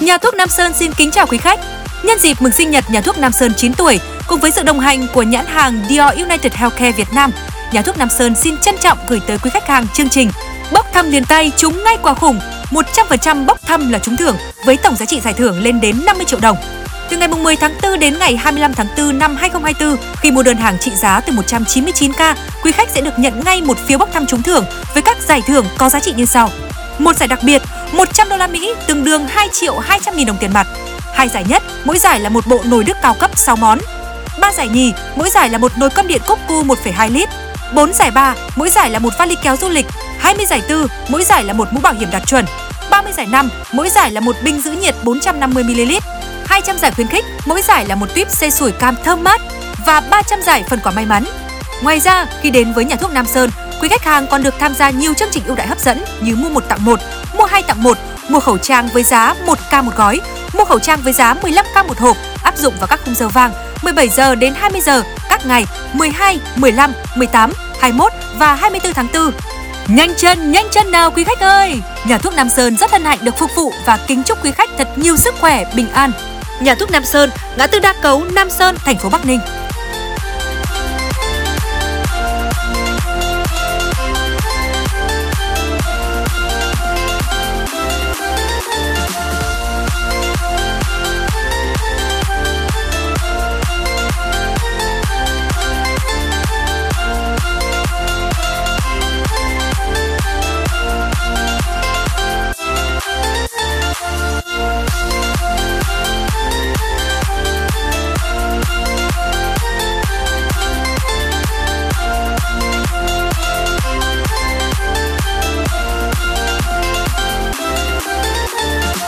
Nhà thuốc Nam Sơn xin kính chào quý khách. Nhân dịp mừng sinh nhật nhà thuốc Nam Sơn 9 tuổi, cùng với sự đồng hành của nhãn hàng Dior United Healthcare Việt Nam, nhà thuốc Nam Sơn xin trân trọng gửi tới quý khách hàng chương trình bốc thăm liền tay trúng ngay quà khủng, 100% bốc thăm là trúng thưởng với tổng giá trị giải thưởng lên đến 50 triệu đồng. Từ ngày 10 tháng 4 đến ngày 25 tháng 4 năm 2024, khi mua đơn hàng trị giá từ 199k, quý khách sẽ được nhận ngay một phiếu bốc thăm trúng thưởng với các giải thưởng có giá trị như sau: một giải đặc biệt 100 đô la Mỹ tương đương 2.200.000 đồng tiền mặt, 2 giải nhất, mỗi giải là một bộ nồi đức cao cấp 6 món, 3 giải nhì, mỗi giải là một nồi cơm điện Copco 1,2 lít, 4 giải ba, mỗi giải là một vali kéo du lịch, 20 giải tư, mỗi giải là một mũ bảo hiểm đạt chuẩn, 30 giải năm, mỗi giải là một bình giữ nhiệt 450 ml, 200 giải khuyến khích, mỗi giải là một tuyếp xe sủi cam thơm mát và 300 giải phần quà may mắn. Ngoài ra, khi đến với nhà thuốc Nam Sơn, quý khách hàng còn được tham gia nhiều chương trình ưu đãi hấp dẫn như mua 1 tặng 1, mua 2 tặng 1, mua khẩu trang với giá 1k một gói, mua khẩu trang với giá 15k một hộp, áp dụng vào các khung giờ vàng 17 giờ đến 20 giờ các ngày 12, 15, 18, 21 và 24 tháng 4. Nhanh chân nào quý khách ơi! Nhà thuốc Nam Sơn rất hân hạnh được phục vụ và kính chúc quý khách thật nhiều sức khỏe, bình an. Nhà thuốc Nam Sơn, ngã tư Đa Cấu, Nam Sơn, thành phố Bắc Ninh.